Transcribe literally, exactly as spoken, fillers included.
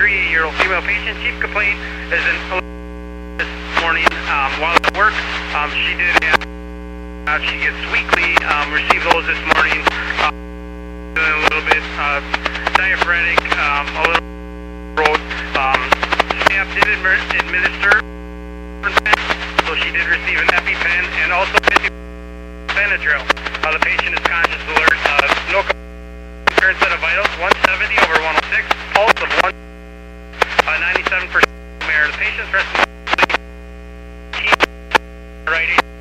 eighty-three-year-old female patient. Chief complaint is in this morning um, while at work. Um, she did have, uh, she gets weekly, um, received those this morning. Uh, a little bit uh, diaphoretic, um, a little road. Um, staff did administer, so she did receive an EpiPen and also Benadryl. Uh, the patient is conscious alert. Uh, no current set of vitals, one seventy over one oh six, pulse of one, uh, ninety-seven percent air. The patient's resting right.